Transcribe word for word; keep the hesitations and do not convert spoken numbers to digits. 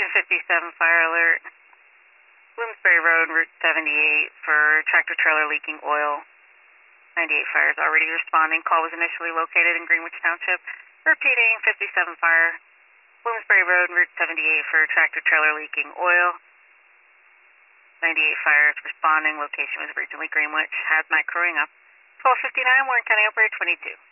fifty-seven fire alert. Bloomsbury Road, Route seventy-eight for tractor trailer leaking oil. ninety-eight fire is already responding. Call was initially located in Greenwich Township. Repeating, fifty-seven fire. Bloomsbury Road, Route seventy-eight for tractor trailer leaking oil. ninety-eight fire is responding. Location was originally Greenwich. Hazmat crewing up. twelve fifty-nine, Warren County Operator twenty-two.